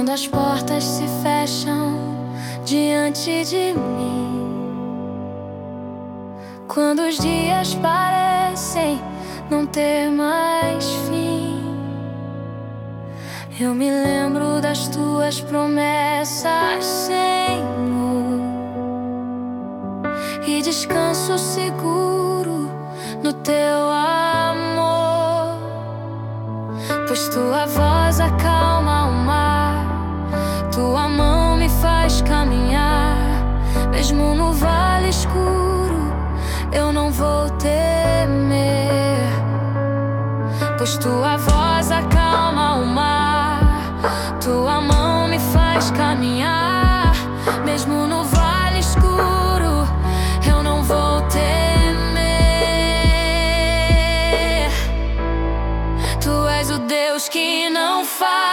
Quando as portas se fecham diante de mim, quando os dias parecem não ter mais fim, eu me lembro das tuas promessas, Senhor, e descanso seguro no teu amor, pois tua voz acalma o mar, tua mão me faz caminhar. Mesmo no vale escuro eu não vou temer, pois tua voz acalma o mar, tua mão me faz caminhar. Mesmo no vale escuro eu não vou temer. Tu és o Deus que não faz